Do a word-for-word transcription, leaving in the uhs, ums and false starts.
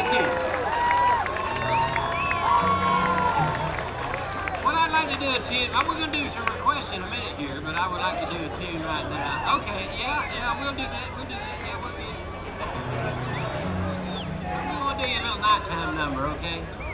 you. What I'd like to do a tune, I'm going to do some requests in a minute here, but I would like to do a tune right now. Okay, yeah, yeah, we'll do that. We'll do that. Yeah, we'll do. We're going to do you a little nighttime number, okay?